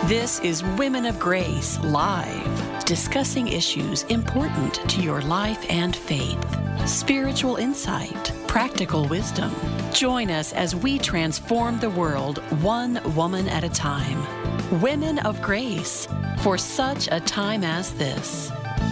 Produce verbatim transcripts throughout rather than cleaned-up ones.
This is Women of Grace Live, discussing issues important to your life and faith. Spiritual insight, practical wisdom. Join us as we transform the world one woman at a time. Women of Grace, for such a time as this.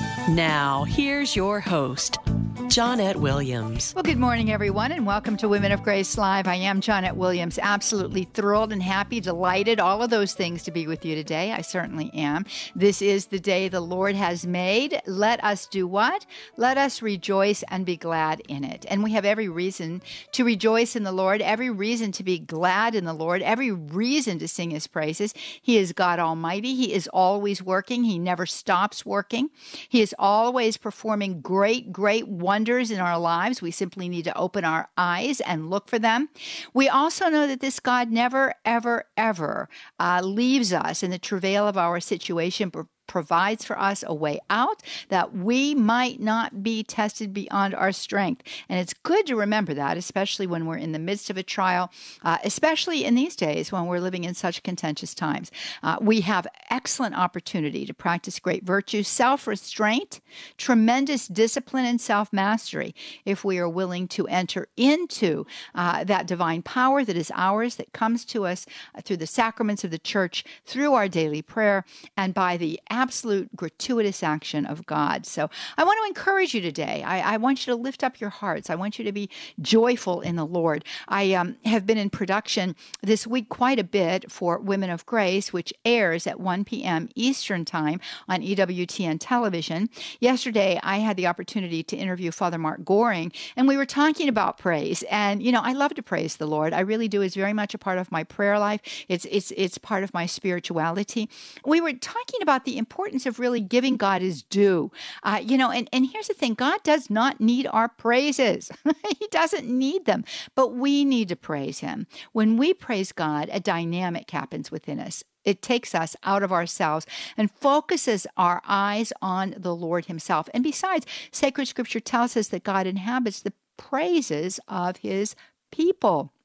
Now, here's your host, Johnette Williams. Well, good morning, everyone, and welcome to Women of Grace Live. I am Johnette Williams, absolutely thrilled and happy, delighted, all of those things to be with you today. I certainly am. This is the day the Lord has made. Let us do what? Let us rejoice and be glad in it. And we have every reason to rejoice in the Lord, every reason to be glad in the Lord, every reason to sing His praises. He is God Almighty. He is always working. He never stops working. He is always performing great, great wonders in our lives. We simply need to open our eyes and look for them. We also know that this God never, ever, ever uh, leaves us in the travail of our situation, but provides for us a way out, that we might not be tested beyond our strength. And it's good to remember that, especially when we're in the midst of a trial, uh, especially in these days when we're living in such contentious times. Uh, we have excellent opportunity to practice great virtues, self-restraint, tremendous discipline, and self-mastery if we are willing to enter into uh, that divine power that is ours, that comes to us uh, through the sacraments of the church, through our daily prayer, and by the absolute gratuitous action of God. So I want to encourage you today. I, I want you to lift up your hearts. I want you to be joyful in the Lord. I um, have been in production this week quite a bit for Women of Grace, which airs at one p.m. Eastern Time on E W T N television. Yesterday, I had the opportunity to interview Father Mark Goring, and we were talking about praise. And, you know, I love to praise the Lord. I really do. It's very much a part of my prayer life. It's, it's, it's part of my spirituality. We were talking about the importance of really giving God His due. Uh, you know, and, and here's the thing. God does not need our praises. He doesn't need them, but we need to praise Him. When we praise God, a dynamic happens within us. It takes us out of ourselves and focuses our eyes on the Lord Himself. And besides, sacred scripture tells us that God inhabits the praises of His people.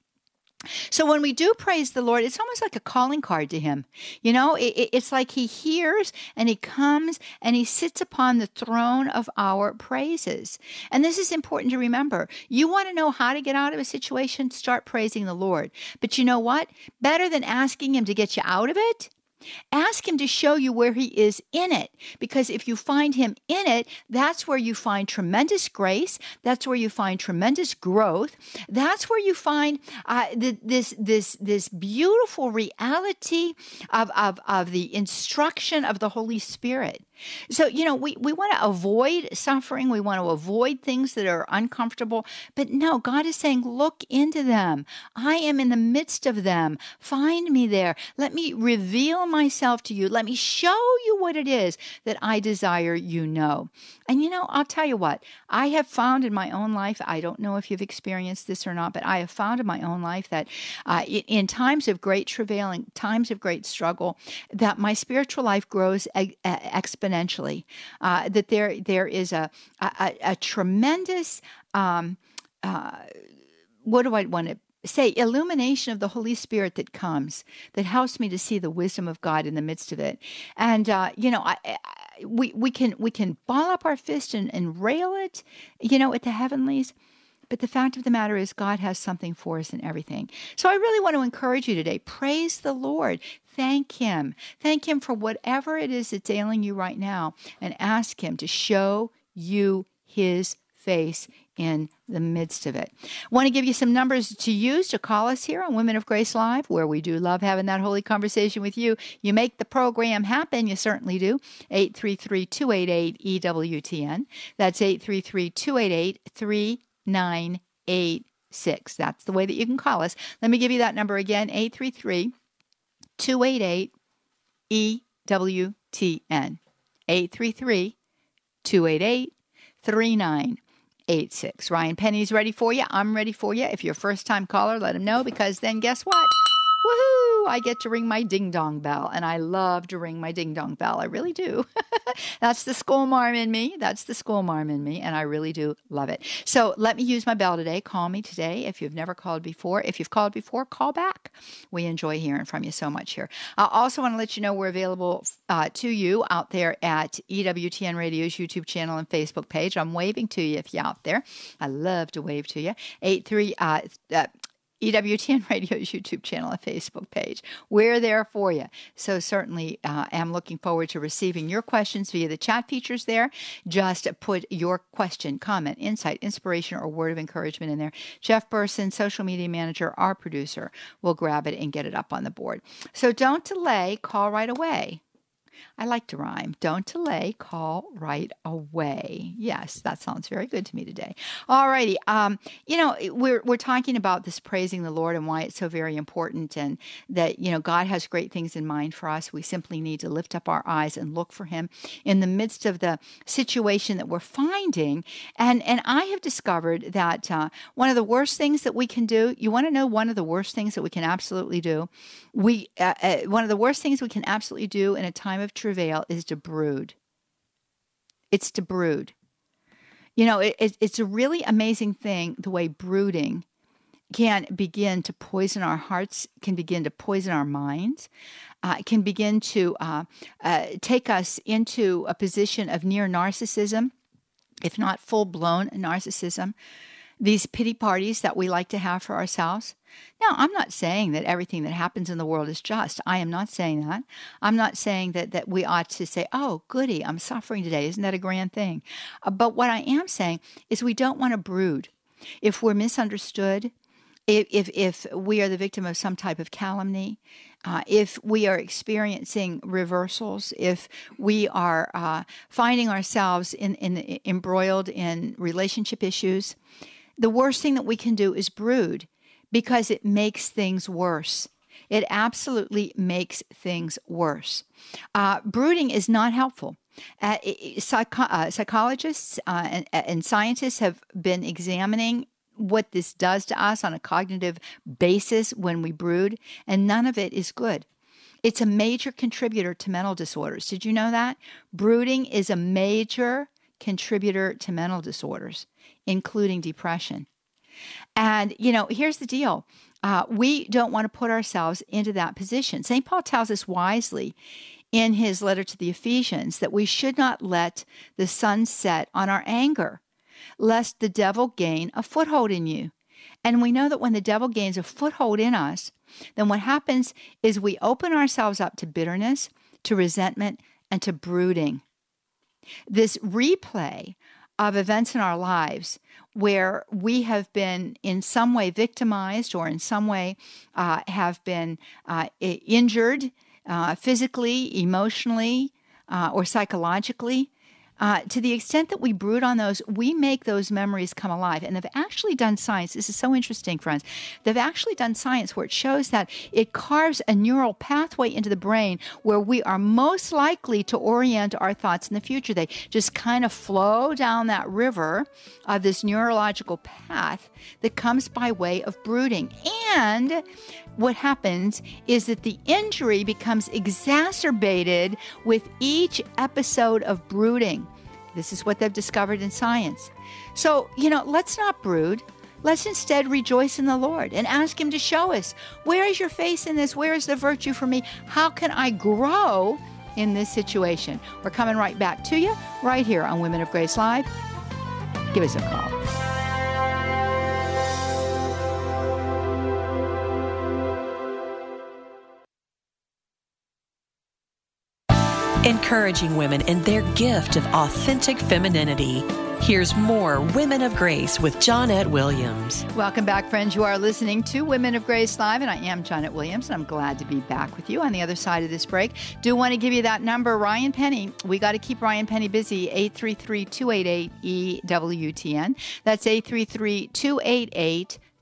So when we do praise the Lord, it's almost like a calling card to Him. You know, it, it's like He hears and He comes and He sits upon the throne of our praises. And this is important to remember. You want to know how to get out of a situation? Start praising the Lord. But you know what? Better than asking Him to get you out of it, ask Him to show you where He is in it, because if you find Him in it, that's where you find tremendous grace. That's where you find tremendous growth. That's where you find uh, the, this this this beautiful reality of, of, of the instruction of the Holy Spirit. So, you know, we, we want to avoid suffering. We want to avoid things that are uncomfortable. But no, God is saying, look into them. I am in the midst of them. Find me there. Let me reveal myself to you. Let me show you what it is that I desire you know. And, you know, I'll tell you what, I have found in my own life, I don't know if you've experienced this or not, but I have found in my own life that uh, in times of great travail, in times of great struggle, that my spiritual life grows e- exponentially, uh, that there there is a, a, a tremendous, um, uh, what do I want to say, illumination of the Holy Spirit that comes, that helps me to see the wisdom of God in the midst of it. And, uh, you know, I, I, we, we can we can ball up our fist and, and rail it, you know, at the heavenlies. But the fact of the matter is God has something for us in everything. So I really want to encourage you today. Praise the Lord. Thank Him. Thank Him for whatever it is that's ailing you right now, and ask Him to show you His face in the midst of it. I want to give you some numbers to use to call us here on Women of Grace Live, where we do love having that holy conversation with you. You make the program happen. You certainly do. eight three three, two eight eight, E W T N. That's eight three three, two eight eight, three nine eight six. That's the way that you can call us. Let me give you that number again, eight three three, two eight eight, E W T N. eight three three, two eight eight, three nine eight six. Ryan Penny's ready for you. I'm ready for you. If you're a first-time caller, let him know, because then guess what? Woohoo! woo, I get to ring my ding-dong bell, and I love to ring my ding-dong bell. I really do. That's the school marm in me. That's the school marm in me, and I really do love it. So let me use my bell today. Call me today if you've never called before. If you've called before, call back. We enjoy hearing from you so much here. I also want to let you know we're available uh, to you out there at E W T N Radio's YouTube channel and Facebook page. I'm waving to you if you're out there. I love to wave to you. eight three uh, uh, E W T N Radio's YouTube channel and Facebook page. We're there for you. So certainly uh, am looking forward to receiving your questions via the chat features there. Just put your question, comment, insight, inspiration, or word of encouragement in there. Jeff Burson, social media manager, our producer, will grab it and get it up on the board. So don't delay. Call right away. I like to rhyme. Don't delay, call right away. Yes, that sounds very good to me today. All righty. Um, you know, we're we're talking about this praising the Lord and why it's so very important, and that, you know, God has great things in mind for us. We simply need to lift up our eyes and look for him in the midst of the situation that we're finding. And and I have discovered that uh, one of the worst things that we can do, you want to know one of the worst things that we can absolutely do? We uh, uh, one of the worst things we can absolutely do in a time of travail is to brood. It's to brood. You know, it, it, it's a really amazing thing the way brooding can begin to poison our hearts, can begin to poison our minds, uh, can begin to uh, uh, take us into a position of near narcissism, if not full-blown narcissism. These pity parties that we like to have for ourselves. Now, I'm not saying that everything that happens in the world is just. I am not saying that. I'm not saying that, that we ought to say, oh, goody, I'm suffering today. Isn't that a grand thing? Uh, but what I am saying is we don't want to brood. If we're misunderstood, if, if, if we are the victim of some type of calumny, uh, if we are experiencing reversals, if we are uh, finding ourselves in, in, embroiled in relationship issues, the worst thing that we can do is brood, because it makes things worse. It absolutely makes things worse. Uh, brooding is not helpful. Uh, psych- uh, psychologists uh, and, and scientists have been examining what this does to us on a cognitive basis when we brood, and none of it is good. It's a major contributor to mental disorders. Did you know that? Brooding is a major contributor to mental disorders, including depression. And, you know, here's the deal. Uh, we don't want to put ourselves into that position. Saint Paul tells us wisely in his letter to the Ephesians that we should not let the sun set on our anger, lest the devil gain a foothold in you. And we know that when the devil gains a foothold in us, then what happens is we open ourselves up to bitterness, to resentment, and to brooding. This replay of events in our lives where we have been in some way victimized or in some way uh, have been uh, injured uh, physically, emotionally, uh, or psychologically, Uh, to the extent that we brood on those, we make those memories come alive. And they've actually done science. This is so interesting, friends. They've actually done science where it shows that it carves a neural pathway into the brain where we are most likely to orient our thoughts in the future. They just kind of flow down that river of this neurological path that comes by way of brooding. And what happens is that the injury becomes exacerbated with each episode of brooding. This is what they've discovered in science. So, you know, let's not brood. Let's instead rejoice in the Lord and ask him to show us, where is your face in this? Where is the virtue for me? How can I grow in this situation? We're coming right back to you right here on Women of Grace Live. Give us a call. Encouraging women in their gift of authentic femininity. Here's more Women of Grace with Johnnette Williams. Welcome back, friends. You are listening to Women of Grace Live, and I am Johnnette Williams, and I'm glad to be back with you on the other side of this break. Do want to give you that number, Ryan Penny. We got to keep Ryan Penny busy, eight three three, two eight eight, E W T N. That's eight three three, two eight eight,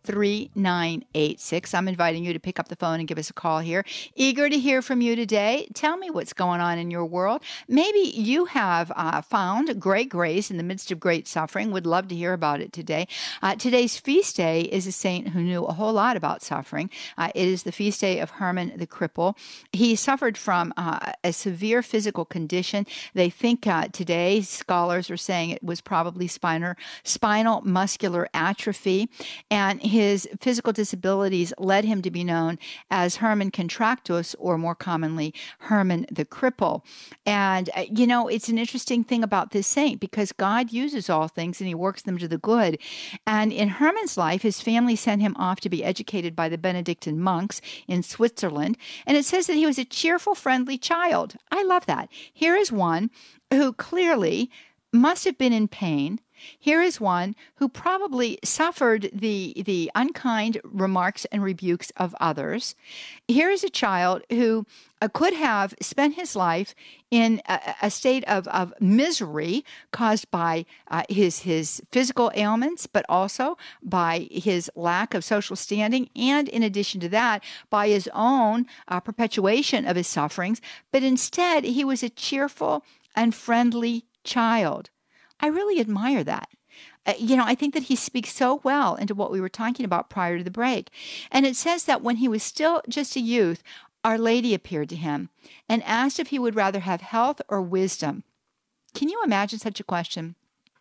three nine eight six. I'm inviting you to pick up the phone and give us a call here. Eager to hear from you today. Tell me what's going on in your world. Maybe you have uh, found great grace in the midst of great suffering. Would love to hear about it today. Uh, today's feast day is a saint who knew a whole lot about suffering. Uh, it is the feast day of Herman the Cripple. He suffered from uh, a severe physical condition. They think uh, today, scholars are saying it was probably spinal, spinal muscular atrophy, and his physical disabilities led him to be known as Herman Contractus, or more commonly, Herman the Cripple. And, uh, you know, it's an interesting thing about this saint because God uses all things and he works them to the good. And in Herman's life, his family sent him off to be educated by the Benedictine monks in Switzerland. And it says that he was a cheerful, friendly child. I love that. Here is one who clearly must have been in pain. Here is one who probably suffered the, the unkind remarks and rebukes of others. Here is a child who uh, could have spent his life in a, a state of, of misery caused by uh, his, his physical ailments, but also by his lack of social standing, and in addition to that, by his own uh, perpetuation of his sufferings. But instead, he was a cheerful and friendly child. I really admire that. Uh, you know, I think that he speaks so well into what we were talking about prior to the break. And it says that when he was still just a youth, Our Lady appeared to him and asked if he would rather have health or wisdom. Can you imagine such a question?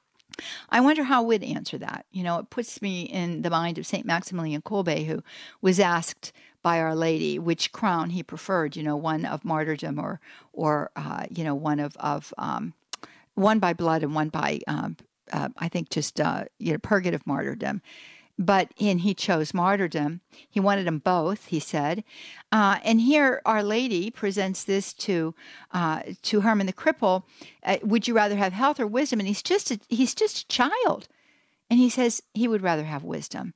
I wonder how we'd answer that. You know, it puts me in the mind of Saint Maximilian Kolbe, who was asked by Our Lady which crown he preferred, you know, one of martyrdom or, or uh, you know, one of, of um, one by blood and one by, um, uh, I think, just, uh, you know, purgative martyrdom. But and he chose martyrdom. He wanted them both, he said. Uh, and here Our Lady presents this to uh, to Herman the Cripple. Uh, would you rather have health or wisdom? And he's just a, he's just a child. And he says he would rather have wisdom.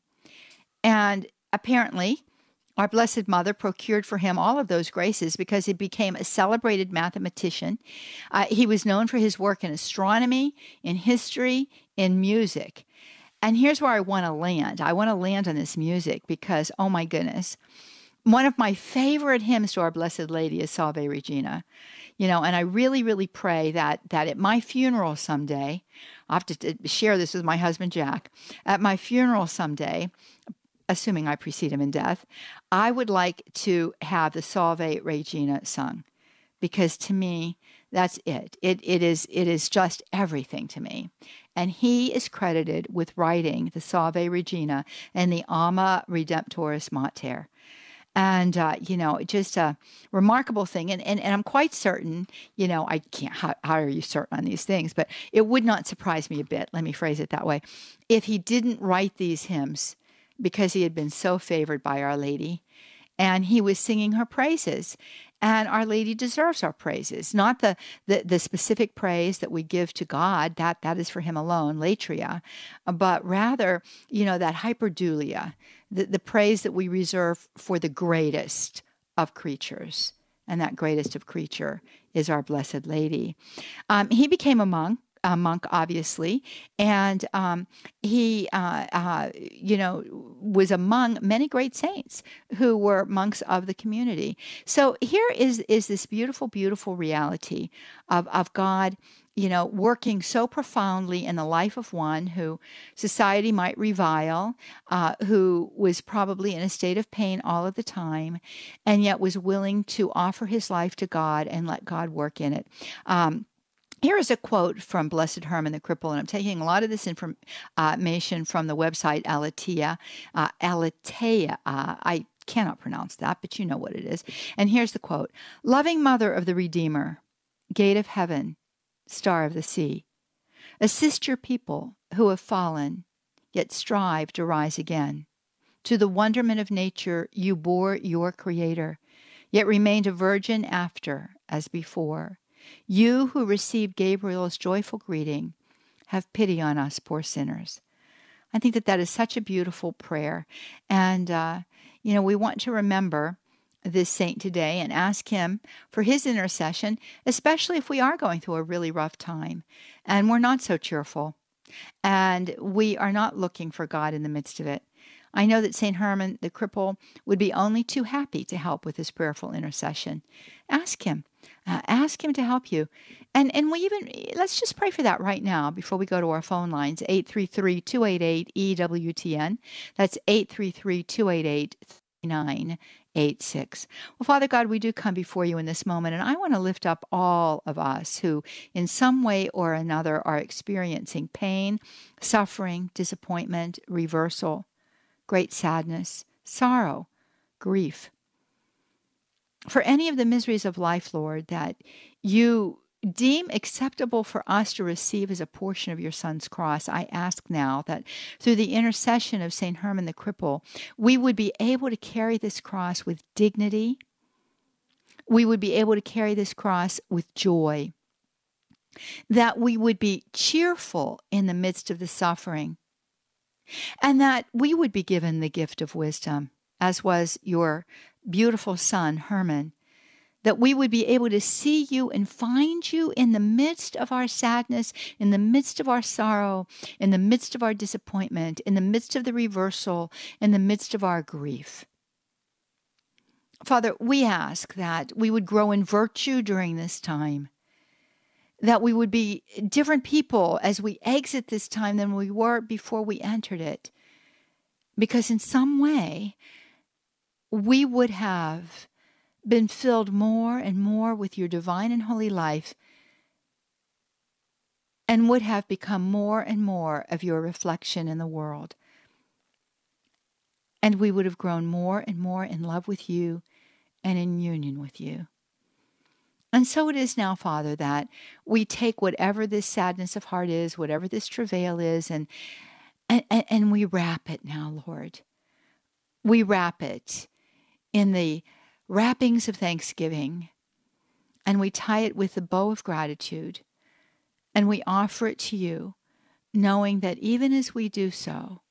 And apparently, our Blessed Mother procured for him all of those graces because he became a celebrated mathematician. Uh, he was known for his work in astronomy, in history, in music. And here's where I want to land. I want to land on this music because, oh my goodness, one of my favorite hymns to Our Blessed Lady is Salve Regina. You know, and I really, really pray that that at my funeral someday, I'll have to t- share this with my husband, Jack, at my funeral someday, assuming I precede him in death, I would like to have the Salve Regina sung, because to me, that's it. It it is it is just everything to me. And he is credited with writing the Salve Regina and the Alma Redemptoris Mater. And, uh, you know, just a remarkable thing. And, and, and I'm quite certain, you know, I can't, how, how are you certain on these things? But it would not surprise me a bit, let me phrase it that way, if he didn't write these hymns because he had been so favored by Our Lady and he was singing her praises. And Our Lady deserves our praises, not the, the, the specific praise that we give to God, that that is for him alone, latria, but rather, you know, that hyperdulia, the, the praise that we reserve for the greatest of creatures. And that greatest of creature is our Blessed Lady. Um, he became a monk. A monk, obviously, and um, he, uh, uh, you know, was among many great saints who were monks of the community. So here is is this beautiful, beautiful reality of of God, you know, working so profoundly in the life of one who society might revile, uh, who was probably in a state of pain all of the time, and yet was willing to offer his life to God and let God work in it. Um, Here is a quote from Blessed Herman the Cripple, and I'm taking a lot of this information from the website Aletheia. Uh, Aletheia, uh, I cannot pronounce that, but you know what it is. And here's the quote. Loving Mother of the Redeemer, Gate of Heaven, Star of the Sea, assist your people who have fallen, yet strive to rise again. To the wonderment of nature you bore your Creator, yet remained a virgin after, as before. You who received Gabriel's joyful greeting, have pity on us, poor sinners. I think that that is such a beautiful prayer. And, uh, you know, we want to remember this saint today and ask him for his intercession, especially if we are going through a really rough time and we're not so cheerful and we are not looking for God in the midst of it. I know that Saint Herman the cripple would be only too happy to help with his prayerful intercession. Ask him. Uh, ask him to help you. And and we even, let's just pray for that right now before we go to our phone lines, eight three three, two eight eight, E W T N. That's eight three three, two eight eight, three nine eight six. Well, Father God, we do come before you in this moment, and I want to lift up all of us who in some way or another are experiencing pain, suffering, disappointment, reversal, great sadness, sorrow, grief. For any of the miseries of life, Lord, that you deem acceptable for us to receive as a portion of your Son's cross, I ask now that through the intercession of Saint Herman the cripple, we would be able to carry this cross with dignity. We would be able to carry this cross with joy. That we would be cheerful in the midst of the suffering. And that we would be given the gift of wisdom, as was your beautiful son, Herman, that we would be able to see you and find you in the midst of our sadness, in the midst of our sorrow, in the midst of our disappointment, in the midst of the reversal, in the midst of our grief. Father, we ask that we would grow in virtue during this time, that we would be different people as we exit this time than we were before we entered it, because in some way, we would have been filled more and more with your divine and holy life and would have become more and more of your reflection in the world. And we would have grown more and more in love with you and in union with you. And so it is now, Father, that we take whatever this sadness of heart is, whatever this travail is, and and, and we wrap it now, Lord. We wrap it in the wrappings of thanksgiving, and we tie it with the bow of gratitude, and we offer it to you, knowing that even as we do so,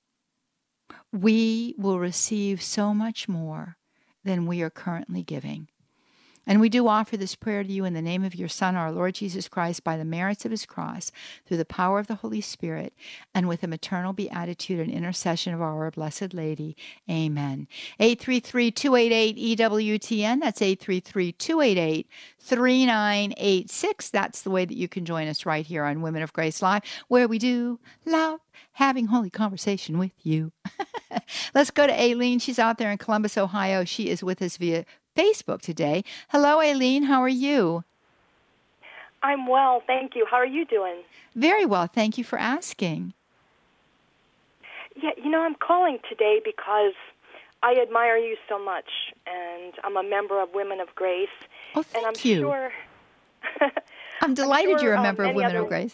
we will receive so much more than we are currently giving. And we do offer this prayer to you in the name of your Son, our Lord Jesus Christ, by the merits of his cross, through the power of the Holy Spirit, and with the maternal beatitude and intercession of our Blessed Lady. Amen. eight three three, two eight eight, E W T N. That's eight three three, two eight eight, three nine eight six. That's the way that you can join us right here on Women of Grace Live, where we do love having holy conversation with you. Let's go to Aileen. She's out there in Columbus, Ohio. She is with us via Facebook today. Hello, Aileen. How are you? I'm well, thank you. How are you doing? Very well. Thank you for asking. Yeah, you know, I'm calling today because I admire you so much, and I'm a member of Women of Grace. Oh, thank and I'm you. Sure I'm delighted I'm sure, you're a um, member of Women other... of Grace.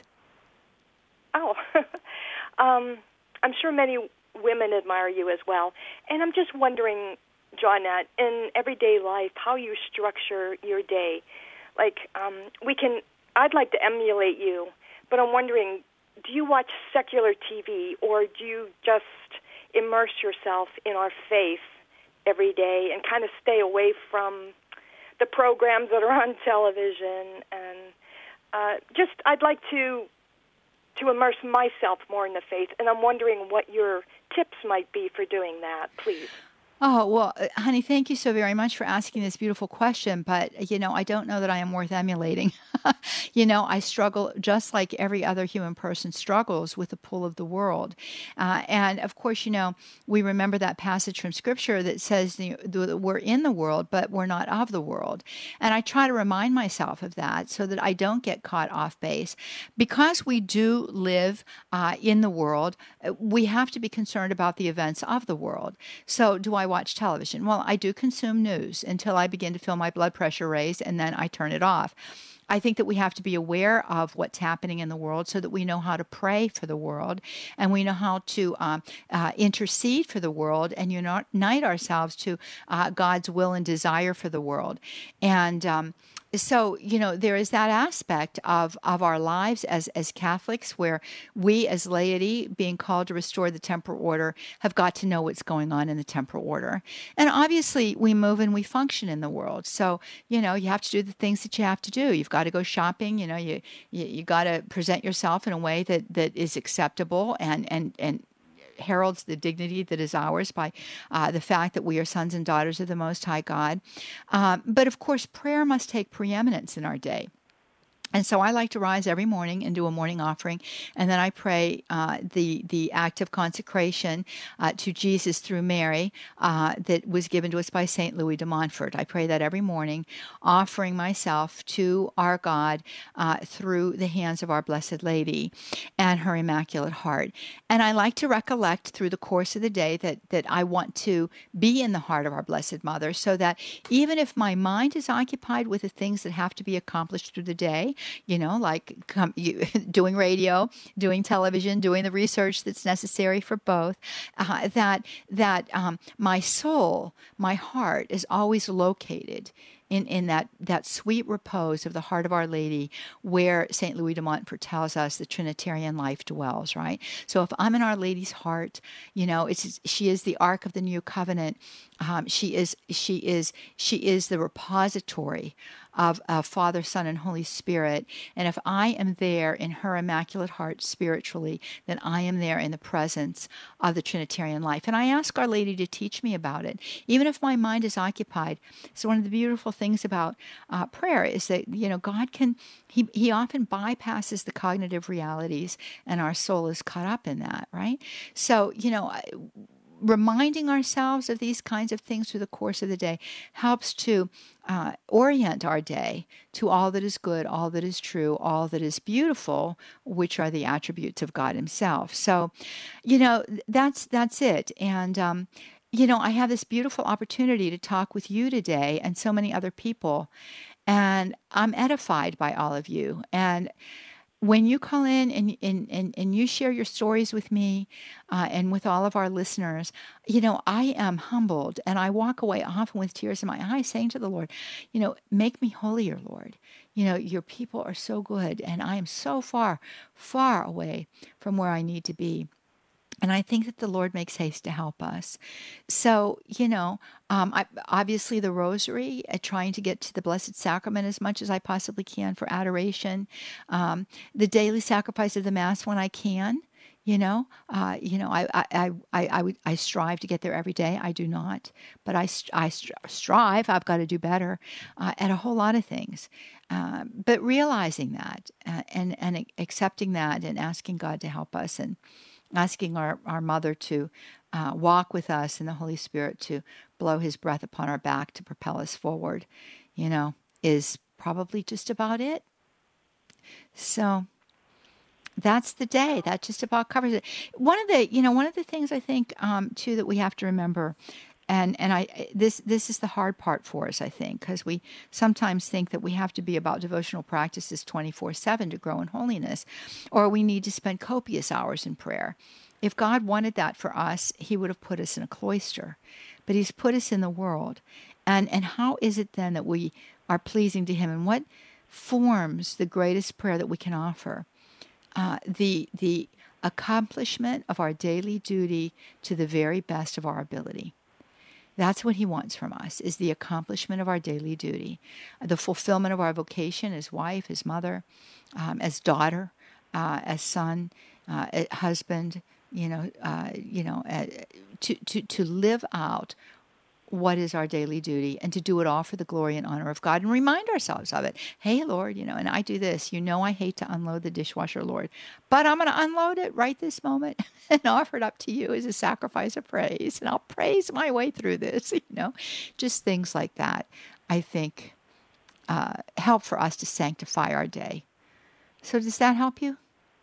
Oh, um, I'm sure many women admire you as well. And I'm just wondering, Johnette, in everyday life, how you structure your day. Like, um, we can, I'd like to emulate you, but I'm wondering, do you watch secular T V, or do you just immerse yourself in our faith every day and kind of stay away from the programs that are on television? And uh, just, I'd like to to immerse myself more in the faith, and I'm wondering what your tips might be for doing that, please. Oh, well, uh, honey, thank you so very much for asking this beautiful question. But, you know, I don't know that I am worth emulating. You know, I struggle just like every other human person struggles with the pull of the world. Uh, and, of course, you know, we remember that passage from Scripture that says the, the, we're in the world, but we're not of the world. And I try to remind myself of that so that I don't get caught off base. Because we do live uh, in the world, we have to be concerned about the events of the world. So do I watch television? Well, I do consume news until I begin to feel my blood pressure raise, and then I turn it off. I think that we have to be aware of what's happening in the world so that we know how to pray for the world, and we know how to um, uh, intercede for the world and unite ourselves to uh, God's will and desire for the world. And um, so, you know, there is that aspect of, of our lives as, as Catholics where we as laity, being called to restore the temporal order, have got to know what's going on in the temporal order. And obviously, we move and we function in the world. So, you know, you have to do the things that you have to do. You've got to go shopping. You know, you you, you got to present yourself in a way that, that is acceptable and, and, and heralds the dignity that is ours by uh, the fact that we are sons and daughters of the Most High God. Um, but of course, prayer must take preeminence in our day. And so I like to rise every morning and do a morning offering, and then I pray uh, the the act of consecration uh, to Jesus through Mary uh, that was given to us by Saint Louis de Montfort. I pray that every morning, offering myself to our God uh, through the hands of our Blessed Lady and her Immaculate Heart. And I like to recollect through the course of the day that that I want to be in the heart of our Blessed Mother, so that even if my mind is occupied with the things that have to be accomplished through the day, you know, like com- you, doing radio, doing television, doing the research that's necessary for both, uh, that that um, my soul, my heart is always located in, in that, that sweet repose of the heart of Our Lady, where Saint Louis de Montfort tells us the Trinitarian life dwells, right? So if I'm in Our Lady's heart, you know, it's she is the Ark of the New Covenant. Um, she is she is she is the repository of uh, Father, Son, and Holy Spirit. And if I am there in her Immaculate Heart spiritually, then I am there in the presence of the Trinitarian life. And I ask Our Lady to teach me about it, even if my mind is occupied. So one of the beautiful things about uh, prayer is that, you know, God can, he, he often bypasses the cognitive realities, and our soul is caught up in that, right? So, you know, reminding ourselves of these kinds of things through the course of the day helps to uh, orient our day to all that is good, all that is true, all that is beautiful, which are the attributes of God Himself. So, you know, that's that's it. And um, you know, I have this beautiful opportunity to talk with you today and so many other people, and I'm edified by all of you. And when you call in and, and, and, and you share your stories with me uh, and with all of our listeners, you know, I am humbled, and I walk away often with tears in my eyes saying to the Lord, you know, make me holier, Lord. You know, your people are so good, and I am so far, far away from where I need to be. And I think that the Lord makes haste to help us. So, you know, um, I, obviously the rosary, uh, trying to get to the Blessed Sacrament as much as I possibly can for adoration. Um, the daily sacrifice of the Mass when I can. You know, uh, you know, I, I, I, I, I, would, I strive to get there every day. I do not, but I, I strive. I've got to do better uh, at a whole lot of things. Uh, but realizing that uh, and and accepting that and asking God to help us, and asking our, our mother to uh, walk with us, and the Holy Spirit to blow His breath upon our back to propel us forward, you know, is probably just about it. So that's the day. That just about covers it. One of the, you know, one of the things I think, um, too, that we have to remember, and and I this this is the hard part for us, I think, because we sometimes think that we have to be about devotional practices twenty-four seven to grow in holiness, or we need to spend copious hours in prayer. If God wanted that for us, He would have put us in a cloister, but He's put us in the world. And and how is it then that we are pleasing to Him, and what forms the greatest prayer that we can offer? Uh, the the accomplishment of our daily duty to the very best of our ability. That's what He wants from us, is the accomplishment of our daily duty, the fulfillment of our vocation as wife, as mother, um, as daughter, uh, as son, uh, as husband. You know, uh, you know, uh, to to to live out what is our daily duty, and to do it all for the glory and honor of God, and remind ourselves of it. Hey, Lord, you know, and I do this. You know, I hate to unload the dishwasher, Lord, but I'm going to unload it right this moment and offer it up to you as a sacrifice of praise, and I'll praise my way through this. You know, just things like that, I think, uh, help for us to sanctify our day. So does that help you?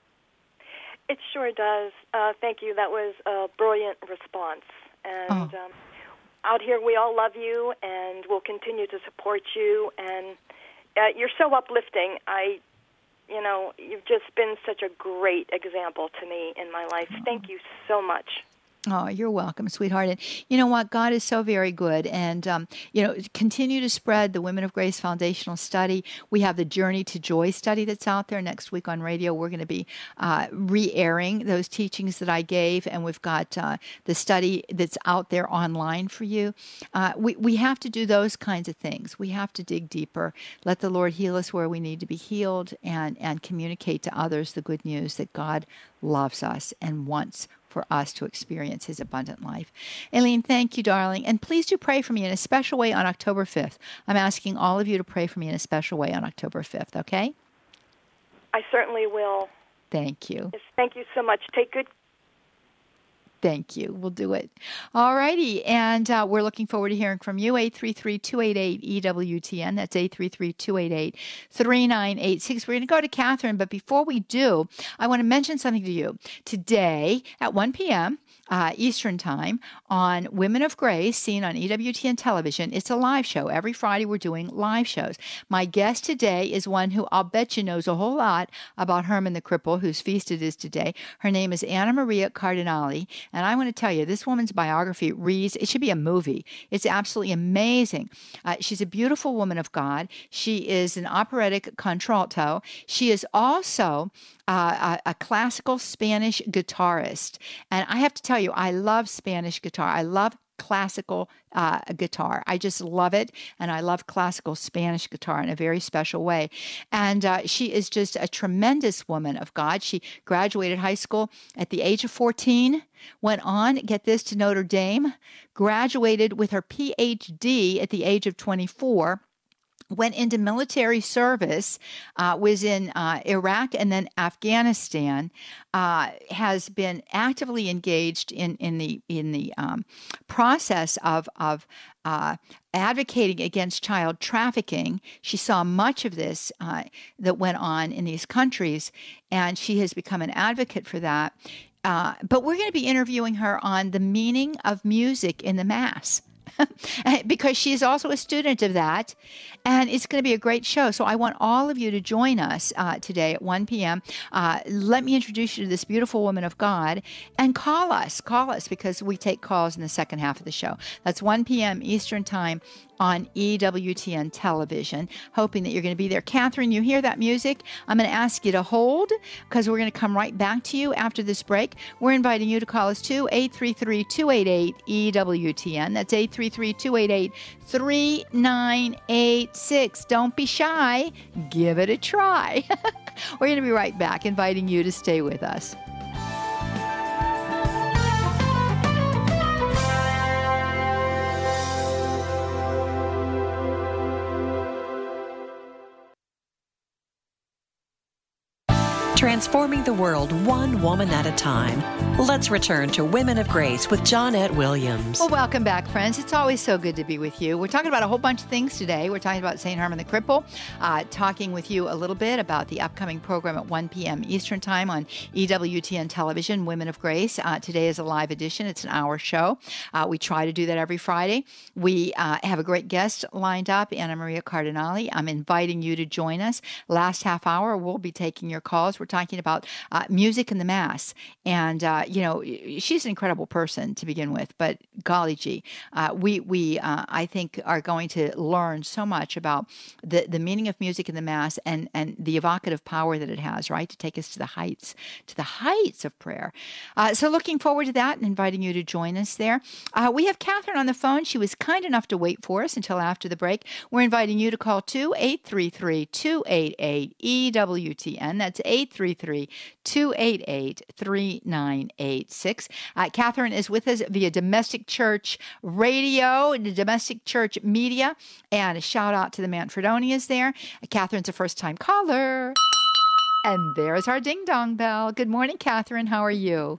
It sure does. Uh, thank you. That was a brilliant response. And Oh. um, out here, we all love you, and we'll continue to support you. And uh, you're so uplifting. I, you know, you've just been such a great example to me in my life. Thank you so much. Oh, you're welcome, sweetheart. And you know what? God is so very good. And, um, you know, continue to spread the Women of Grace Foundational Study. We have the Journey to Joy study that's out there. Next week on radio, we're going to be uh, re-airing those teachings that I gave. And we've got uh, the study that's out there online for you. Uh, we, we have to do those kinds of things. We have to dig deeper. Let the Lord heal us where we need to be healed, and, and communicate to others the good news that God loves us and wants for us to experience his abundant life. Aileen, thank you, darling. And please do pray for me in a special way on October fifth. I'm asking all of you to pray for me in a special way on October fifth, okay? I certainly will. Thank you. Yes, thank you so much. Take good Thank you. We'll do it. All righty. And uh, we're looking forward to hearing from you. eight three three, two eight eight, E W T N. That's eight three three, two eight eight, three nine eight six. We're going to go to Catherine. But before we do, I want to mention something to you. Today at one p.m., Uh, Eastern Time on Women of Grace, seen on E W T N television. It's a live show. Every Friday we're doing live shows. My guest today is one who I'll bet you knows a whole lot about Herman the Cripple, whose feast it is today. Her name is Anna Maria Cardinali, and I want to tell you, this woman's biography reads, it should be a movie. It's absolutely amazing. Uh, she's a beautiful woman of God. She is an operatic contralto. She is also Uh, a, a classical Spanish guitarist. And I have to tell you, I love Spanish guitar. I love classical uh, guitar. I just love it. And I love classical Spanish guitar in a very special way. And uh, she is just a tremendous woman of God. She graduated high school at the age of fourteen, went on, get this, to Notre Dame, graduated with her P H D at the age of twenty-four, went into military service, uh, was in uh, Iraq and then Afghanistan, uh, has been actively engaged in, in the in the um, process of, of uh, advocating against child trafficking. She saw much of this uh, that went on in these countries, and she has become an advocate for that. Uh, but we're going to be interviewing her on the meaning of music in the Mass. Because she's also a student of that, and it's going to be a great show. So I want all of you to join us uh, today at one p.m. Uh, let me introduce you to this beautiful woman of God, and call us. Call us, because we take calls in the second half of the show. That's one p.m. Eastern Time on E W T N television, hoping that you're going to be there. Catherine, you hear that music? I'm going to ask you to hold, because we're going to come right back to you after this break. We're inviting you to call us too, eight three three, two eight eight, E W T N. That's eight three three, two eight eight, three nine eight six. Don't be shy. Give it a try. We're going to be right back, inviting you to stay with us. Transforming the world one woman at a time. Let's return to Women of Grace with Johnnette Williams. Well, welcome back, friends. It's always so good to be with you. We're talking about a whole bunch of things today. We're talking about Saint Herman the Cripple, uh, talking with you a little bit about the upcoming program at one p.m. Eastern Time on E W T N television, Women of Grace. Uh, today is a live edition. It's an hour show. Uh, we try to do that every Friday. We uh, have a great guest lined up, Anna Maria Cardinali. I'm inviting you to join us. Last half hour, we'll be taking your calls. We're talking about uh, music in the Mass. And, uh, you know, she's an incredible person to begin with, but golly gee, uh, we, we uh, I think, are going to learn so much about the, the meaning of music in the Mass and, and the evocative power that it has, right, to take us to the heights, to the heights of prayer. Uh, so looking forward to that and inviting you to join us there. Uh, we have Catherine on the phone. She was kind enough to wait for us until after the break. We're inviting you to call two eight three three, two eight eight, E W T N. That's eight three three, two eight eight, three nine eight six. Uh, Catherine is with us via Domestic Church Radio, Domestic Church Media, and a shout out to the Manfredonias there. Uh, Catherine's a first-time caller. And there's our ding-dong bell. Good morning, Catherine. How are you?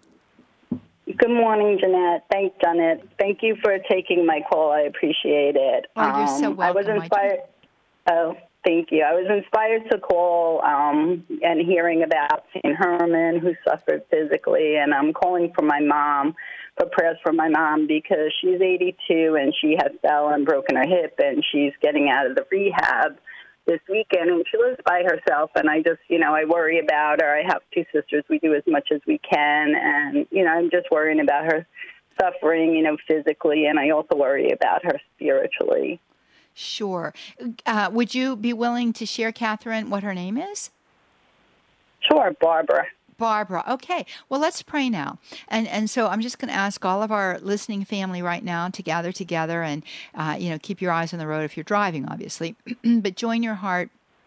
Good morning, Jeanette. Thank Jeanette. Thank you for taking my call. I appreciate it. Oh, you're so welcome. I was inspired. Oh, thank you. I was inspired to call um, and hearing about Saint Herman, who suffered physically, and I'm calling for my mom, for prayers for my mom, because she's eighty-two and she has fell and broken her hip, and she's getting out of the rehab this weekend, and she lives by herself, and I just, you know, I worry about her. I have two sisters. We do as much as we can, and, you know, I'm just worrying about her suffering, you know, physically, and I also worry about her spiritually. Sure. Uh, would you be willing to share, Catherine, what her name is? Sure, Barbara. Barbara. Okay. Well, let's pray now. And and so I'm just going to ask all of our listening family right now to gather together and, uh, you know, keep your eyes on the road if you're driving, obviously, but join your heart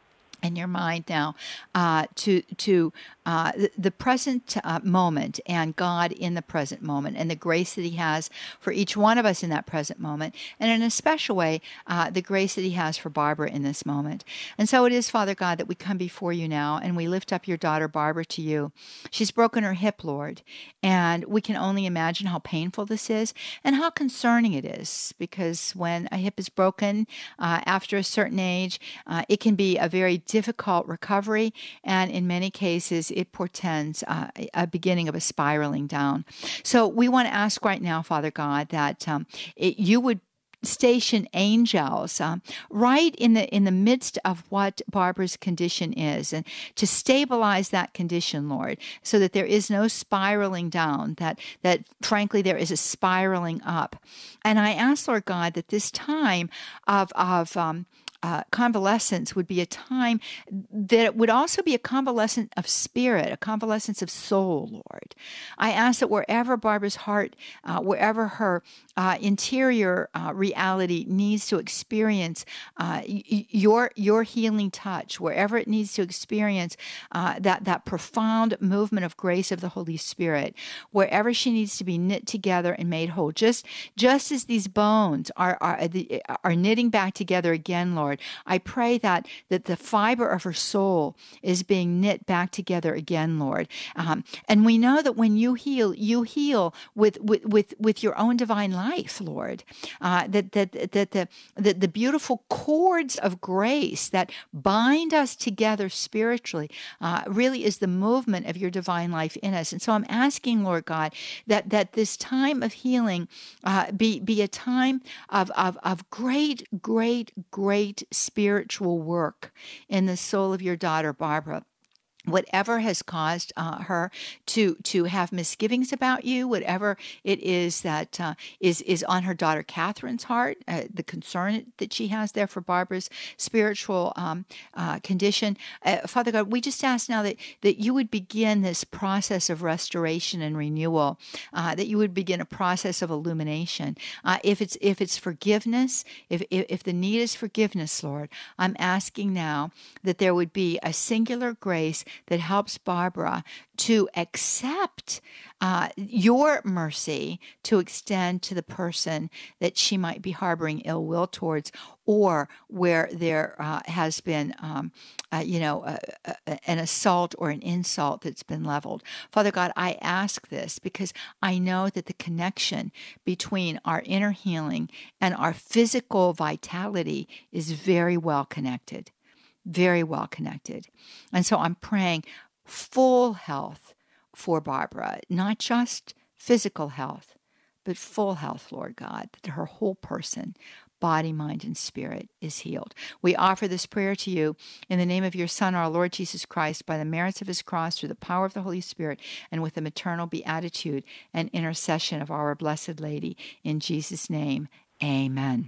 in your mind now uh, to to uh, the, the present uh, moment and God in the present moment and the grace that he has for each one of us in that present moment, and in a special way, uh, the grace that he has for Barbara in this moment. And so it is, Father God, that we come before you now and we lift up your daughter Barbara to you. She's broken her hip, Lord, and we can only imagine how painful this is and how concerning it is, because when a hip is broken uh, after a certain age, uh, it can be a very difficult recovery, and in many cases it portends uh, a beginning of a spiraling down. So we want to ask right now, Father God, that um, it, you would station angels um, right in the in the midst of what Barbara's condition is, and to stabilize that condition, Lord, so that there is no spiraling down, that that frankly there is a spiraling up. And I ask, Lord God, that this time of of um, Uh, convalescence would be a time that would also be a convalescence of spirit, a convalescence of soul, Lord. I ask that wherever Barbara's heart, uh, wherever her uh, interior uh, reality needs to experience uh, y- your your healing touch, wherever it needs to experience uh, that, that profound movement of grace of the Holy Spirit, wherever she needs to be knit together and made whole, just, just as these bones are, are, are knitting back together again, Lord, I pray that that the fiber of her soul is being knit back together again, Lord. Um, and we know that when you heal, you heal with with with, with your own divine life, Lord. Uh, that that that the, the the beautiful cords of grace that bind us together spiritually uh, really is the movement of your divine life in us. And so I'm asking, Lord God, that that this time of healing uh, be be a time of of of great, great, great spiritual work in the soul of your daughter, Barbara. Whatever has caused uh, her to to have misgivings about you, whatever it is that uh, is is on her daughter Catherine's heart, uh, the concern that she has there for Barbara's spiritual um, uh, condition, uh, Father God, we just ask now that that you would begin this process of restoration and renewal, uh, that you would begin a process of illumination. Uh, if it's if it's forgiveness, if, if if the need is forgiveness, Lord, I'm asking now that there would be a singular grace that helps Barbara to accept uh, your mercy to extend to the person that she might be harboring ill will towards, or where there uh, has been, um, uh, you know, a, a, an assault or an insult that's been leveled. Father God, I ask this because I know that the connection between our inner healing and our physical vitality is very well connected. Very well connected. And so I'm praying full health for Barbara, not just physical health, but full health, Lord God, that her whole person, body, mind, and spirit is healed. We offer this prayer to you in the name of your Son, our Lord Jesus Christ, by the merits of his cross, through the power of the Holy Spirit, and with the maternal beatitude and intercession of our Blessed Lady. In Jesus' name, amen.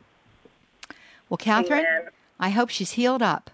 Well, Catherine, amen. I hope she's healed up.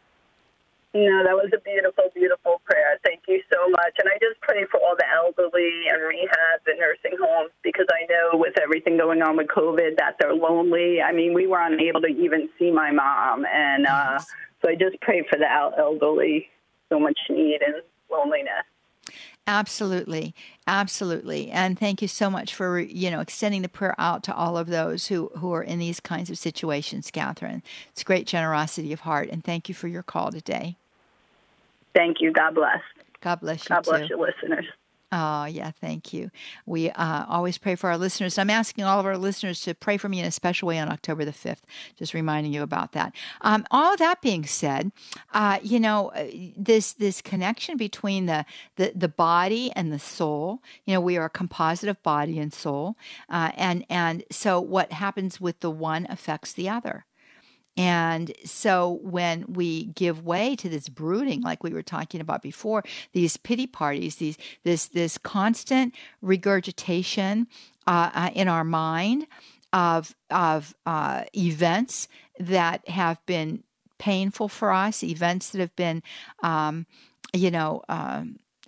No, that was a beautiful, beautiful prayer. Thank you so much. And I just pray for all the elderly and rehabs and nursing homes, because I know with everything going on with COVID that they're lonely. I mean, we were unable to even see my mom. And uh, so I just pray for the elderly, so much need and loneliness. Absolutely. Absolutely. And thank you so much for, you know, extending the prayer out to all of those who, who are in these kinds of situations, Catherine. It's great generosity of heart. And thank you for your call today. Thank you. God bless. God bless you, God bless too. your listeners. Oh, yeah, thank you. We uh, always pray for our listeners. I'm asking all of our listeners to pray for me in a special way on October the fifth, just reminding you about that. Um, all that being said, uh, you know, this this connection between the, the, the body and the soul, you know, we are a composite of body and soul. Uh, and, and so what happens with the one affects the other. And so when we give way to this brooding, like we were talking about before, these pity parties, these this this constant regurgitation uh, uh, in our mind of of uh, events that have been painful for us, events that have been, um, you know, um,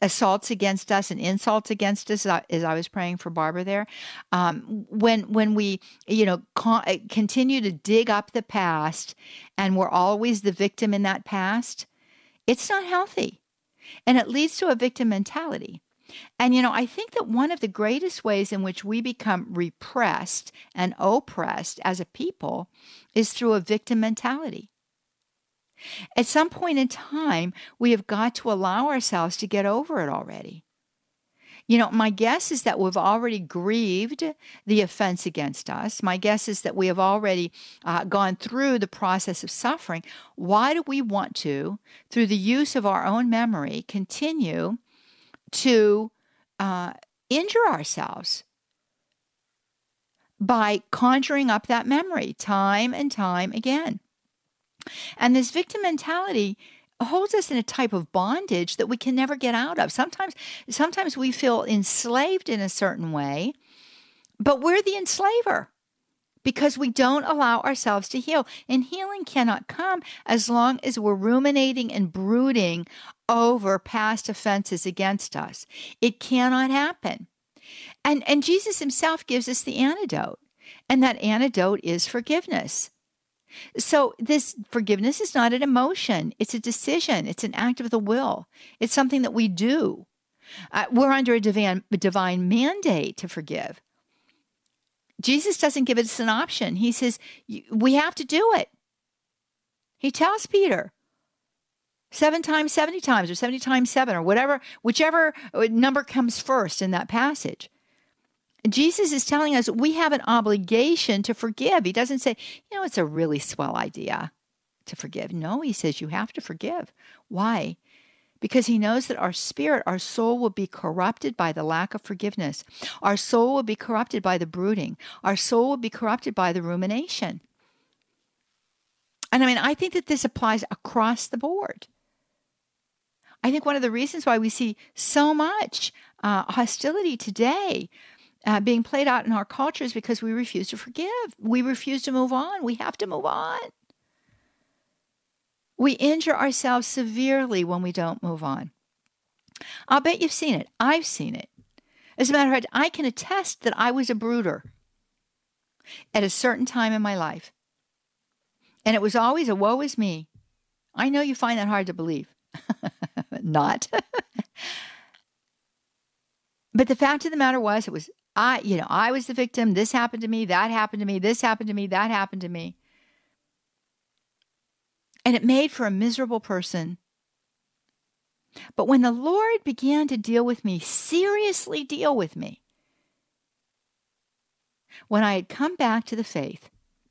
assaults against us and insults against us, as I, as I was praying for Barbara there, um, when when we, you know, con- continue to dig up the past and we're always the victim in that past, it's not healthy. And it leads to a victim mentality. And, you know, I think that one of the greatest ways in which we become repressed and oppressed as a people is through a victim mentality. At some point in time, we have got to allow ourselves to get over it already. You know, my guess is that we've already grieved the offense against us. My guess is that we have already uh, gone through the process of suffering. Why do we want to, through the use of our own memory, continue to uh, injure ourselves by conjuring up that memory time and time again? And this victim mentality holds us in a type of bondage that we can never get out of. Sometimes, sometimes we feel enslaved in a certain way, but we're the enslaver because we don't allow ourselves to heal. And healing cannot come as long as we're ruminating and brooding over past offenses against us. It cannot happen. And, and Jesus himself gives us the antidote, and that antidote is forgiveness. So this forgiveness is not an emotion. It's a decision. It's an act of the will. It's something that we do. Uh, we're under a divine, divine mandate to forgive. Jesus doesn't give us an option. He says, we have to do it. He tells Peter, seven times, seventy times, or seventy times seven, or whatever, whichever number comes first in that passage. Jesus is telling us we have an obligation to forgive. He doesn't say, you know, it's a really swell idea to forgive. No, he says you have to forgive. Why? Because he knows that our spirit, our soul will be corrupted by the lack of forgiveness. Our soul will be corrupted by the brooding. Our soul will be corrupted by the rumination. And I mean, I think that this applies across the board. I think one of the reasons why we see so much uh, hostility today Uh, being played out in our culture is because we refuse to forgive. We refuse to move on. We have to move on. We injure ourselves severely when we don't move on. I'll bet you've seen it. I've seen it. As a matter of fact, I can attest that I was a brooder at a certain time in my life. And it was always a woe is me. I know you find that hard to believe. Not. But the fact of the matter was, it was I, you know, I was the victim. This happened to me. That happened to me. This happened to me. That happened to me. And it made for a miserable person. But when the Lord began to deal with me, seriously deal with me, when I had come back to the faith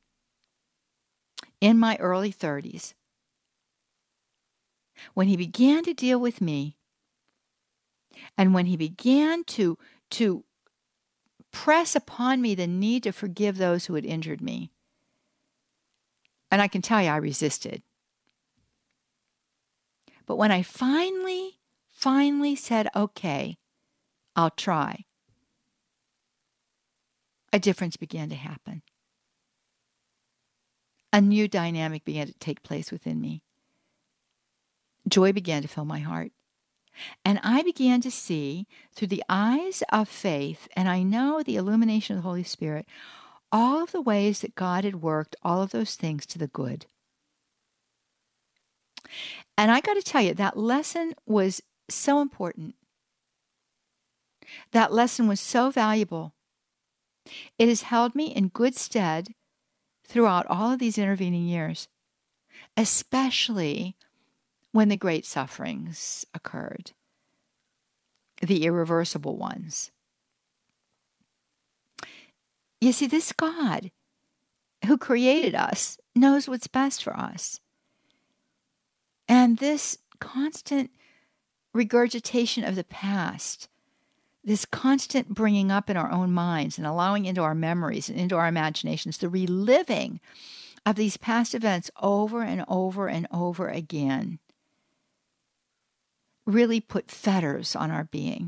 in my early thirties, when he began to deal with me, and when he began to, to press upon me the need to forgive those who had injured me, and I can tell you I resisted. But when I finally, finally said, okay, I'll try, a difference began to happen. A new dynamic began to take place within me. Joy began to fill my heart. And I began to see through the eyes of faith, and I know the illumination of the Holy Spirit, all of the ways that God had worked all of those things to the good. And I got to tell you, that lesson was so important. That lesson was so valuable. It has held me in good stead throughout all of these intervening years, especially when the great sufferings occurred, the irreversible ones. You see, this God who created us knows what's best for us. And this constant regurgitation of the past, this constant bringing up in our own minds and allowing into our memories and into our imaginations, the reliving of these past events over and over and over again, really put fetters on our being,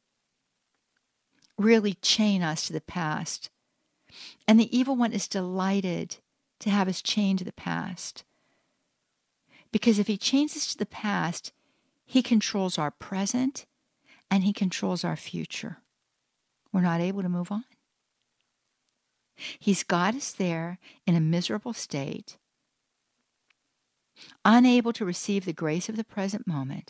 really chain us to the past. And the evil one is delighted to have us chained to the past. Because if he chains us to the past, he controls our present and he controls our future, we're not able to move on. He's got us there in a miserable state, unable to receive the grace of the present moment,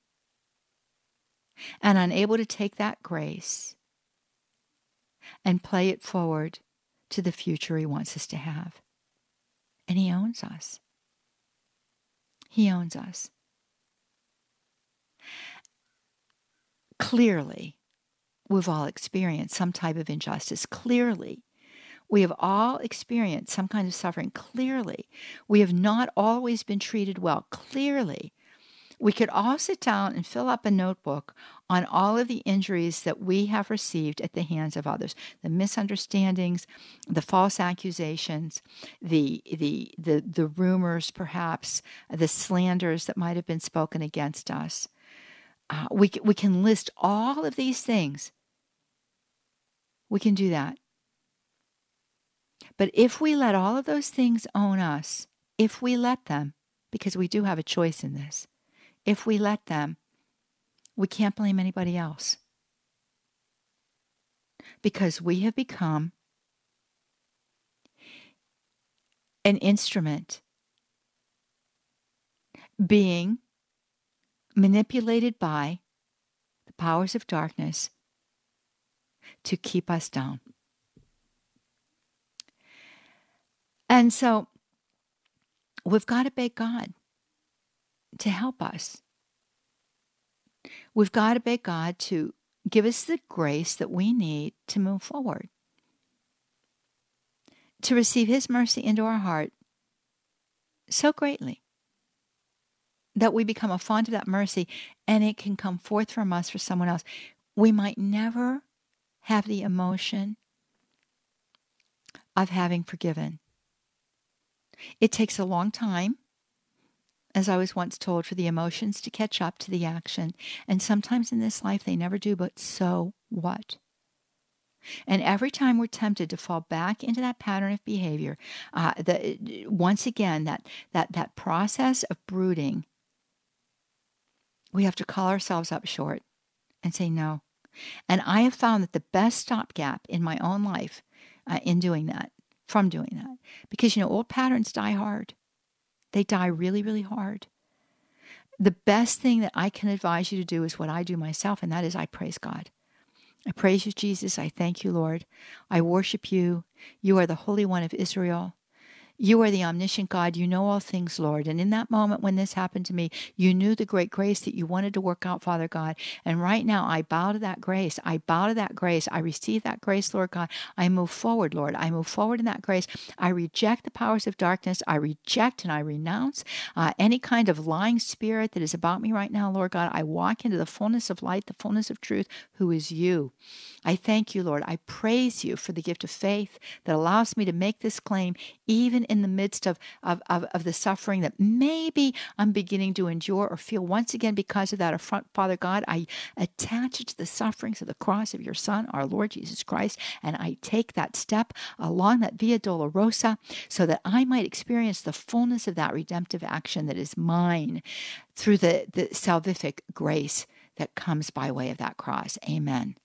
and unable to take that grace and play it forward to the future he wants us to have. And he owns us. He owns us. Clearly, we've all experienced some type of injustice. Clearly, we have all experienced some kind of suffering. Clearly, we have not always been treated well. Clearly, we could all sit down and fill up a notebook on all of the injuries that we have received at the hands of others, the misunderstandings, the false accusations, the the the, the rumors, perhaps, the slanders that might have been spoken against us. Uh, we, we can list all of these things. We can do that. But if we let all of those things own us, if we let them, because we do have a choice in this, if we let them, we can't blame anybody else. Because we have become an instrument being manipulated by the powers of darkness to keep us down. And so we've got to beg God to help us. We've got to beg God to give us the grace that we need to move forward, to receive his mercy into our heart so greatly that we become a font of that mercy and it can come forth from us for someone else. We might never have the emotion of having forgiven. It takes a long time, as I was once told, for the emotions to catch up to the action. And sometimes in this life they never do, but so what? And every time we're tempted to fall back into that pattern of behavior, uh, the, once again, that, that, that process of brooding, we have to call ourselves up short and say no. And I have found that the best stopgap in my own life uh, in doing that, from doing that, because, you know, old patterns die hard. They die really, really hard. The best thing that I can advise you to do is what I do myself, and that is I praise God. I praise you, Jesus. I thank you, Lord. I worship you. You are the Holy One of Israel. You are the omniscient God. You know all things, Lord. And in that moment when this happened to me, you knew the great grace that you wanted to work out, Father God. And right now, I bow to that grace. I bow to that grace. I receive that grace, Lord God. I move forward, Lord. I move forward in that grace. I reject the powers of darkness. I reject and I renounce uh, any kind of lying spirit that is about me right now, Lord God. I walk into the fullness of light, the fullness of truth, who is you. I thank you, Lord. I praise you for the gift of faith that allows me to make this claim even in the midst of, of, of, of the suffering that maybe I'm beginning to endure or feel once again because of that affront, Father God. I attach it to the sufferings of the cross of your Son, our Lord Jesus Christ, and I take that step along that Via Dolorosa so that I might experience the fullness of that redemptive action that is mine through the, the salvific grace that comes by way of that cross. Amen.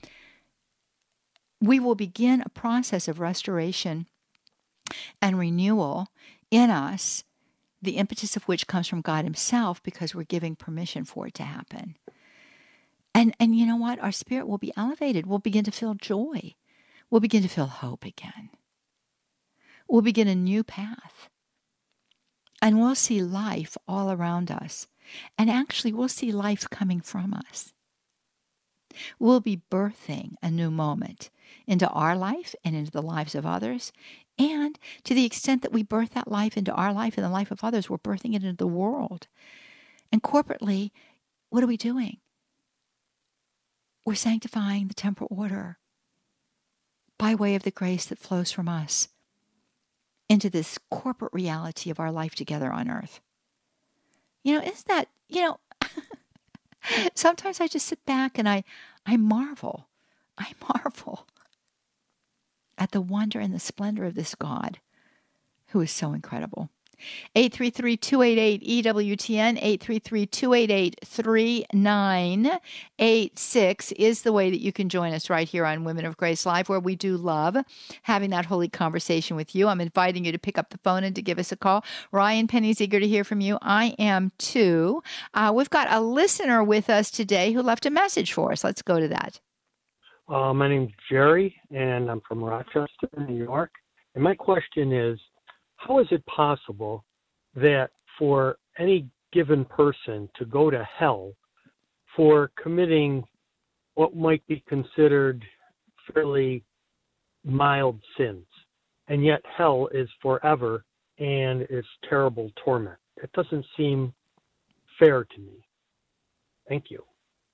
We will begin a process of restoration and renewal in us, the impetus of which comes from God himself because we're giving permission for it to happen. And, and you know what? Our spirit will be elevated. We'll begin to feel joy. We'll begin to feel hope again. We'll begin a new path. And we'll see life all around us. And actually, we'll see life coming from us. We'll be birthing a new moment into our life and into the lives of others. And to the extent that we birth that life into our life and the life of others, we're birthing it into the world. And corporately, what are we doing? We're sanctifying the temporal order by way of the grace that flows from us into this corporate reality of our life together on earth. You know, isn't that, you know, sometimes I just sit back and I, I marvel. I marvel at the wonder and the splendor of this God who is so incredible. eight three three, two eight eight, E W T N, eight three three, two eight eight, three nine eight six is the way that you can join us right here on Women of Grace Live, where we do love having that holy conversation with you. I'm inviting you to pick up the phone and to give us a call. Ryan Penny's eager to hear from you. I am too. Uh, we've got a listener with us today who left a message for us. Let's go to that. Uh, my name's Jerry, and I'm from Rochester, New York. And my question is, how is it possible that for any given person to go to hell for committing what might be considered fairly mild sins, and yet hell is forever and it's terrible torment? It doesn't seem fair to me. Thank you.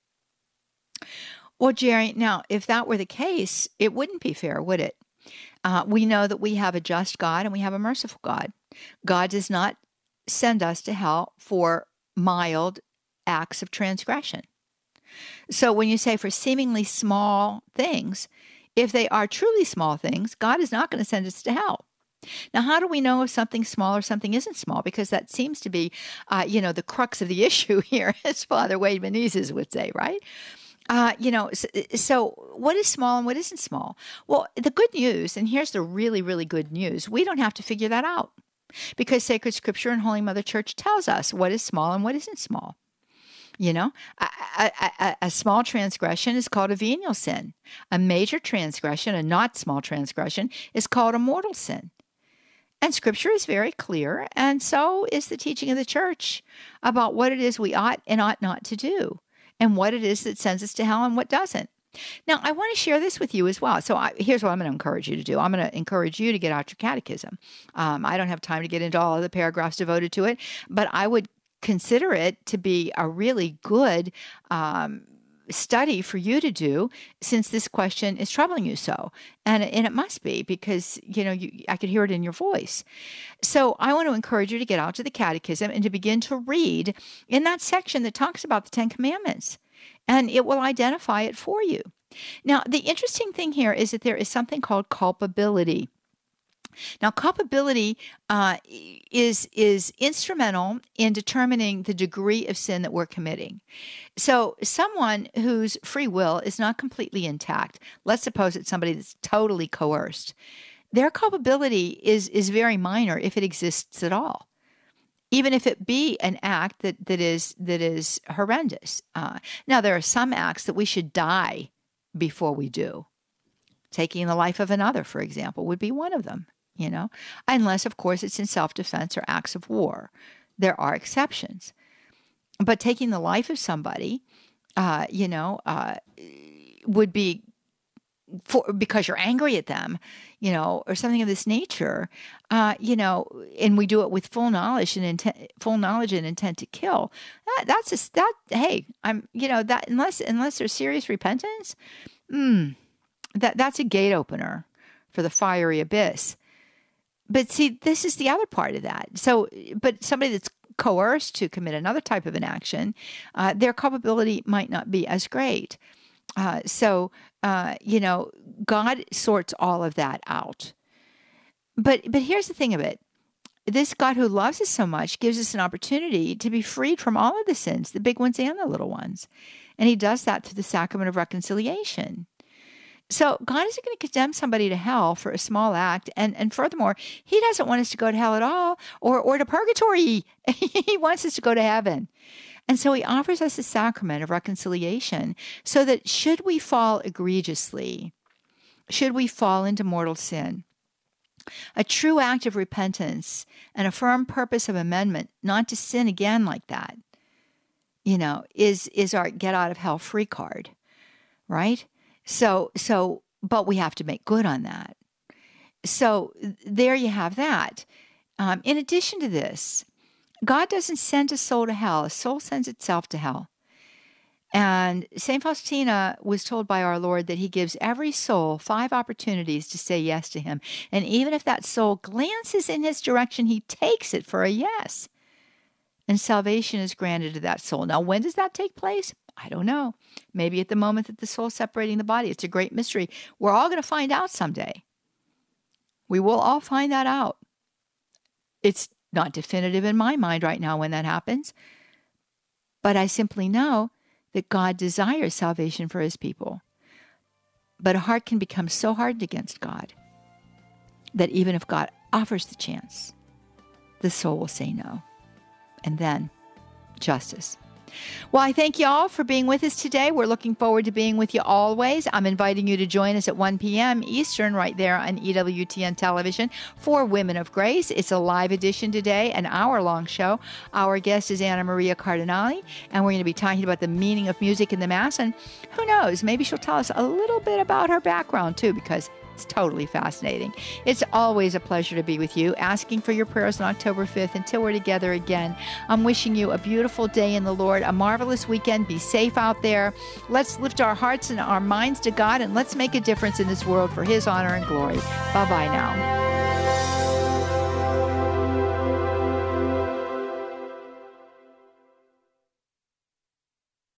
Well, Jerry, now, if that were the case, it wouldn't be fair, would it? Uh, we know that we have a just God and we have a merciful God. God does not send us to hell for mild acts of transgression. So when you say for seemingly small things, if they are truly small things, God is not going to send us to hell. Now, how do we know if something's small or something isn't small? Because that seems to be, uh, you know, the crux of the issue here, as Father Wade Menezes would say, right? Uh, you know, so, so what is small and what isn't small? Well, the good news, and here's the really, really good news, we don't have to figure that out because Sacred Scripture and Holy Mother Church tells us what is small and what isn't small. You know, a, a, a, a small transgression is called a venial sin. A major transgression, a not small transgression, is called a mortal sin. And Scripture is very clear, and so is the teaching of the Church about what it is we ought and ought not to do, and what it is that sends us to hell and what doesn't. Now, I want to share this with you as well. So I, here's what I'm going to encourage you to do. I'm going to encourage you to get out your catechism. Um, I don't have time to get into all of the paragraphs devoted to it, but I would consider it to be a really good um, study for you to do, since this question is troubling you so. And, and it must be, because, you know, you, I could hear it in your voice. So I want to encourage you to get out to the catechism and to begin to read in that section that talks about the Ten Commandments, and it will identify it for you. Now, the interesting thing here is that there is something called culpability. Now, culpability uh, is is instrumental in determining the degree of sin that we're committing. So someone whose free will is not completely intact, let's suppose it's somebody that's totally coerced, their culpability is, is very minor if it exists at all, even if it be an act that, that, is, that is horrendous. Uh, now, there are some acts that we should die before we do. Taking the life of another, for example, would be one of them. You know, unless, of course, it's in self-defense or acts of war. There are exceptions. But taking the life of somebody, uh, you know, uh, would be for, because you're angry at them, you know, or something of this nature, uh, you know, and we do it with full knowledge and intent, full knowledge and intent to kill. That, that's a, that. Hey, I'm, you know, that unless unless there's serious repentance, mm, that that's a gate opener for the fiery abyss. But see, this is the other part of that. So, but somebody that's coerced to commit another type of an action, uh, their culpability might not be as great. Uh, so, uh, you know, God sorts all of that out. But, but here's the thing of it. This God who loves us so much gives us an opportunity to be freed from all of the sins, the big ones and the little ones. And he does that through the sacrament of reconciliation. So God isn't going to condemn somebody to hell for a small act. And, and furthermore, he doesn't want us to go to hell at all or, or to purgatory. He wants us to go to heaven. And so he offers us the sacrament of reconciliation so that should we fall egregiously, should we fall into mortal sin, a true act of repentance and a firm purpose of amendment, not to sin again like that, you know, is, is our get out of hell free card, right? So, so, but we have to make good on that. So there you have that. Um, in addition to this, God doesn't send a soul to hell. A soul sends itself to hell. And Saint Faustina was told by our Lord that he gives every soul five opportunities to say yes to him. And even if that soul glances in his direction, he takes it for a yes. And salvation is granted to that soul. Now, when does that take place? I don't know. Maybe at the moment that the soul is separating the body. It's a great mystery. We're all going to find out someday. We will all find that out. It's not definitive in my mind right now when that happens, but I simply know that God desires salvation for his people. But a heart can become so hardened against God that even if God offers the chance, the soul will say no. And then justice. Well, I thank you all for being with us today. We're looking forward to being with you always. I'm inviting you to join us at one p.m. Eastern right there on E W T N television for Women of Grace. It's a live edition today, an hour-long show. Our guest is Anna Maria Cardinale, and we're going to be talking about the meaning of music in the Mass. And who knows, maybe she'll tell us a little bit about her background, too, because it's totally fascinating. It's always a pleasure to be with you, asking for your prayers on October fifth. Until we're together again, I'm wishing you a beautiful day in the Lord, a marvelous weekend. Be safe out there. Let's lift our hearts and our minds to God, and let's make a difference in this world for his honor and glory. Bye-bye now.